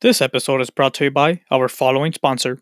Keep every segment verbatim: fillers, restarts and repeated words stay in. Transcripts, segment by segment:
This episode is brought to you by our following sponsor.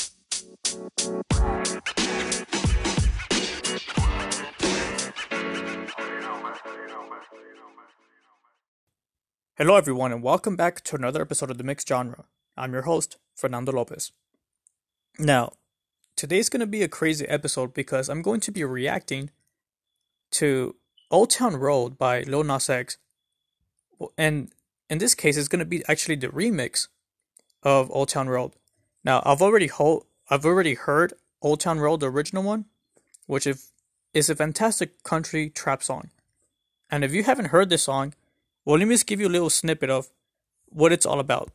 Hello, everyone, and welcome back to another episode of The Mixed Genre. I'm your host, Fernando Lopez. Now, today's going to be a crazy episode because I'm going to be reacting to Old Town Road by Lil Nas X. And in this case, it's going to be actually the remix of Old Town Road. Now, I've already ho- I've already heard Old Town Road, the original one, which is, is a fantastic country trap song. And if you haven't heard this song, well, let me just give you a little snippet of what it's all about.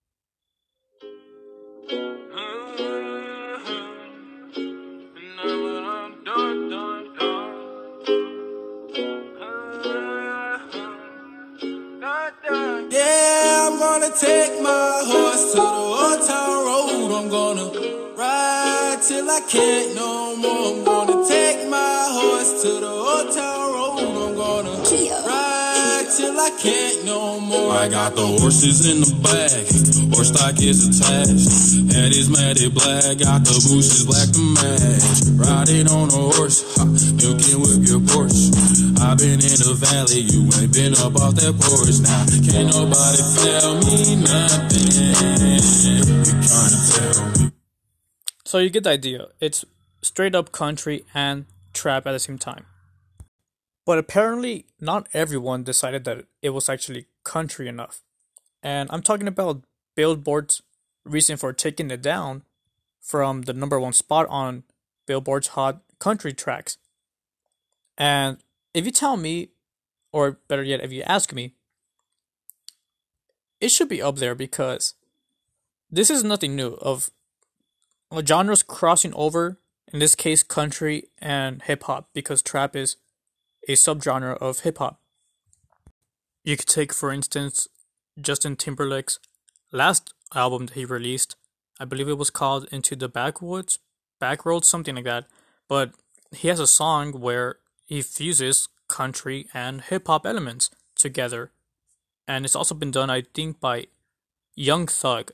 Yeah, I'm gonna take my horse to the old town road. I'm gonna ride till I can't no more. I'm gonna take my horse to the old town road. I'm gonna ride till I can't no more. I got the horses in the back, horse stock is attached. Head is matted black, got the bushes black to match. Riding on a horse, ha, you can whip your Porsche. I've been in the valley, you ain't been up off that porch. Now, can't nobody tell me nothing. You trying to tell me. So you get the idea. It's straight up country and trap at the same time. But apparently, not everyone decided that it was actually country enough. And I'm talking about Billboard's reason for taking it down from the number one spot on Billboard's Hot Country Tracks. And if you tell me, or better yet, if you ask me, it should be up there because this is nothing new of genres crossing over, in this case country and hip-hop, because trap is a subgenre of hip-hop. You could take, for instance, Justin Timberlake's last album that he released. I believe it was called Into the Backwoods, Backroads, something like that. But he has a song where he fuses country and hip-hop elements together. And it's also been done, I think, by Young Thug.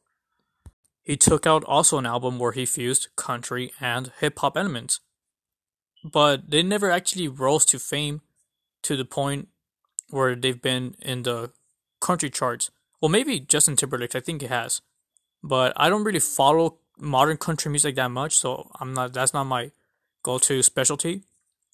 He took out also an album where he fused country and hip-hop elements. But they never actually rose to fame to the point where they've been in the country charts. Well, maybe Justin Timberlake, I think he has. But I don't really follow modern country music that much, so I'm not. That's not my go-to specialty.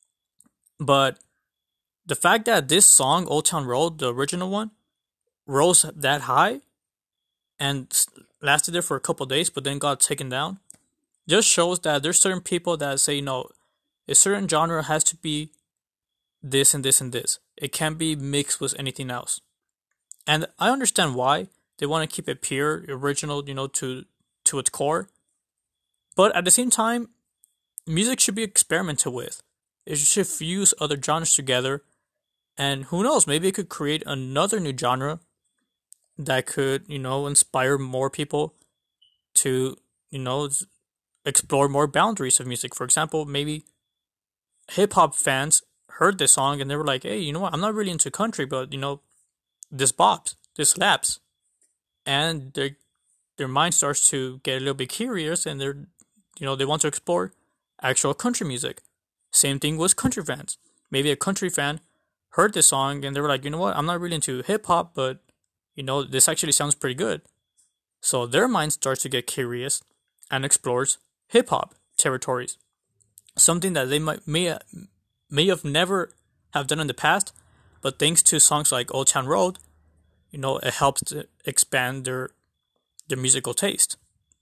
But the fact that this song, Old Town Road, the original one, rose that high and lasted there for a couple of days, but then got taken down, just shows that there's certain people that say, you know, a certain genre has to be this and this and this. It can't be mixed with anything else. And I understand why. They want to keep it pure, original, you know, to to its core. But at the same time, music should be experimented with. It should fuse other genres together. And who knows, maybe it could create another new genre that could, you know, inspire more people to, you know, explore more boundaries of music. For example, maybe hip-hop fans heard this song and they were like, hey, you know what, I'm not really into country, but, you know, this bops, this slaps. And their their mind starts to get a little bit curious, and they're, you know, they want to explore actual country music. Same thing with country fans. Maybe a country fan heard this song and they were like, you know what, I'm not really into hip hop, but, you know, this actually sounds pretty good. So their mind starts to get curious and explores hip hop territories. Something that they might may may have never have done in the past, but thanks to songs like Old Town Road, you know, it helps to expand their their musical taste.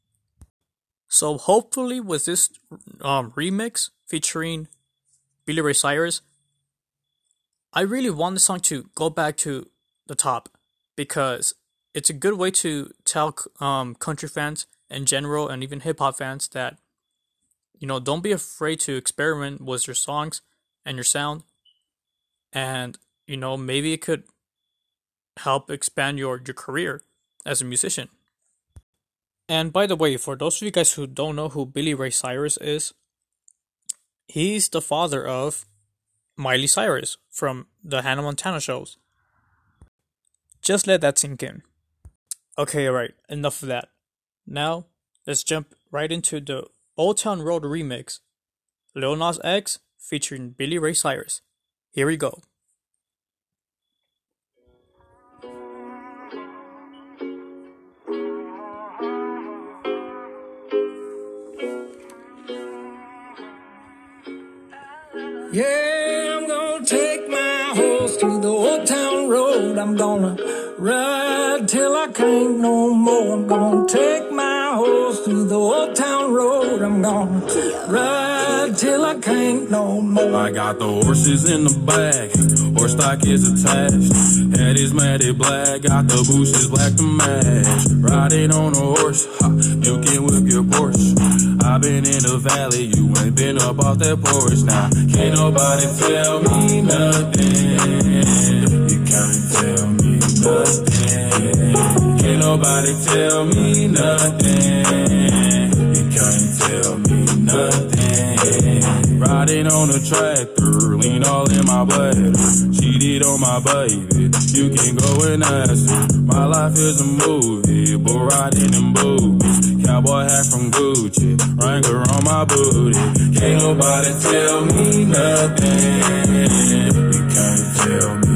So hopefully with this um, remix featuring Billy Ray Cyrus, I really want the song to go back to the top because it's a good way to tell um, country fans in general and even hip hop fans that, you know, don't be afraid to experiment with your songs and your sound, and, you know, maybe it could help expand your, your career as a musician. And by the way, for those of you guys who don't know who Billy Ray Cyrus is, he's the father of Miley Cyrus from the Hannah Montana shows. Just let that sink in. Okay, alright, enough of that. Now, let's jump right into the Old Town Road remix, Lil Nas X featuring Billy Ray Cyrus. Here we go. Yeah, I'm gonna take my horse to the old town road. I'm gonna ride till I can't no more. I'm gonna take my horse to the old town road. I'm gonna ride till I can't no more. I got the horses in the bag, horse stock is attached. Head is matted black, got the bushes black to match. Riding on a horse, ha, you can whip your Porsche. I've been in the valley, you ain't been up off that porch. Now, can't nobody tell me nothing. You can't tell me nothing. Can't nobody tell me nothing. You can't tell me nothing. Riding on a tractor, lean all in my bladder. Cheated on my baby, you can go and ask her. My life is a movie, but riding in boots. Cowboy hat from Gucci, Wrangler on my booty. Can't nobody tell me nothing. You can't tell me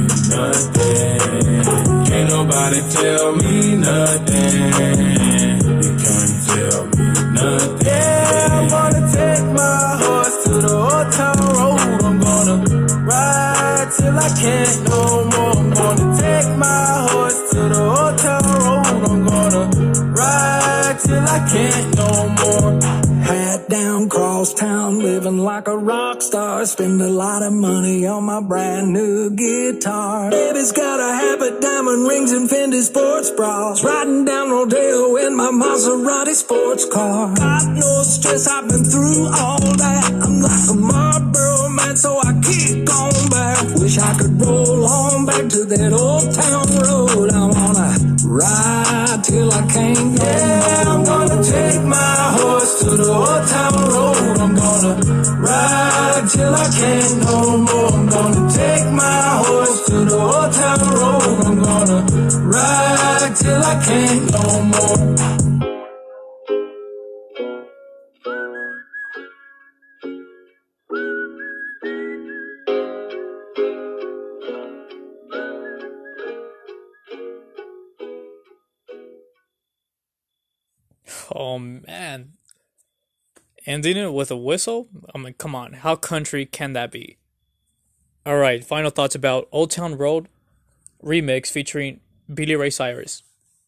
nothing. Can't nobody tell me nothing. You can't tell me nothing. Yeah, I'm gonna take my horse to the old town road. I'm gonna ride till I can't no more. I'm gonna take my horse to the old town road. I'm gonna ride till I can't no more. Hat down, cross town, living like a rock star. Spend a lot of money on my brand new guitar. Baby's got a habit, diamond rings and Fendi sports bras. Riding down Rodeo in my Maserati sports car. Got no stress, I've been through all that. I'm like a Marlboro man, so I kick on back. Wish I could roll on back to that old town road. I wanna ride till I can't go. Yeah, I'm gonna take my horse to the old town road. I'm gonna ride till I can't no more. I'm gonna take my horse to the old town road. I'm gonna ride till I can't no more. Oh man. Ending it with a whistle? I mean, come on. How country can that be? Alright, final thoughts about Old Town Road remix featuring Billy Ray Cyrus.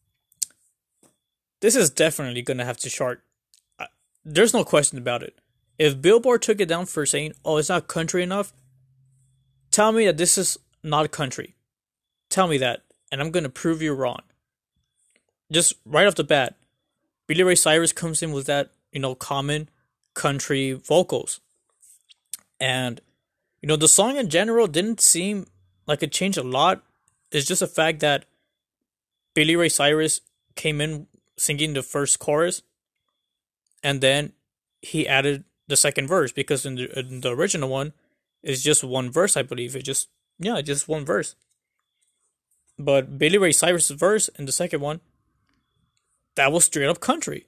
This is definitely gonna have to chart. There's no question about it. If Billboard took it down for saying, oh, it's not country enough, tell me that this is not country. Tell me that, and I'm gonna prove you wrong. Just right off the bat, Billy Ray Cyrus comes in with that, you know, common country vocals. And, you know, the song in general didn't seem like it changed a lot. It's just a fact that Billy Ray Cyrus came in singing the first chorus, and then he added the second verse, because in the, in the original one, it's just one verse, I believe. It just, yeah, just one verse. But Billy Ray Cyrus' verse in the second one, that was straight up country.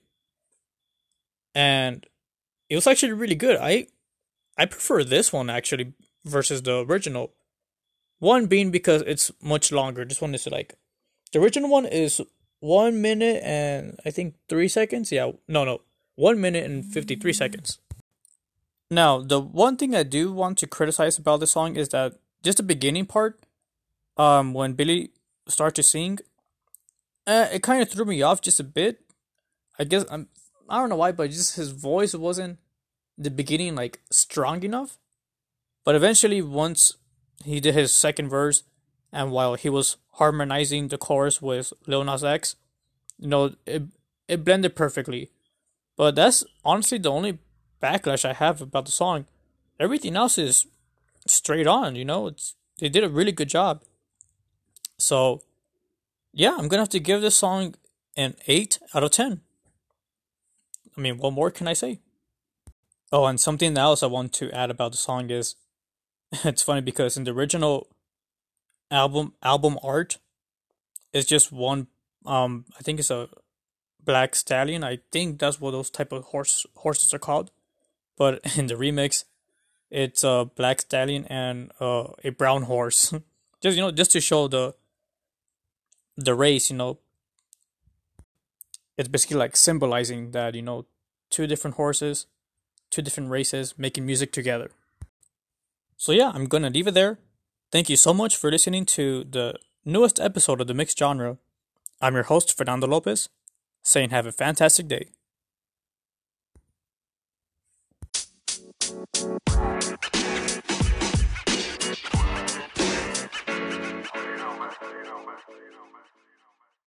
And it was actually really good. I I prefer this one actually versus the original. One being because it's much longer. This one is like, the original one is one minute and I think three seconds. Yeah, no, no, one minute and fifty-three seconds. Now, the one thing I do want to criticize about this song is that just the beginning part, um, when Billy starts to sing, uh, it kind of threw me off just a bit. I guess I'm, I don't know why, but just his voice wasn't in the beginning like strong enough. But eventually, once he did his second verse, and while he was harmonizing the chorus with Lil Nas X, you know, it it blended perfectly. But that's honestly the only backlash I have about the song. Everything else is straight on, you know. It's they did a really good job. So, yeah, I'm gonna have to give this song an eight out of ten. I mean, what more can I say? Oh, and something else I want to add about the song is, it's funny because in the original album album art, it's just one Um, I think it's a black stallion. I think that's what those type of horse horses are called. But in the remix, it's a black stallion and uh, a brown horse. Just you know, just to show the the race. You know, it's basically like symbolizing that you know two different horses, two different races making music together. So yeah, I'm gonna leave it there. Thank you so much for listening to the newest episode of the Mixed Genre. I'm your host, Fernando Lopez, saying have a fantastic day.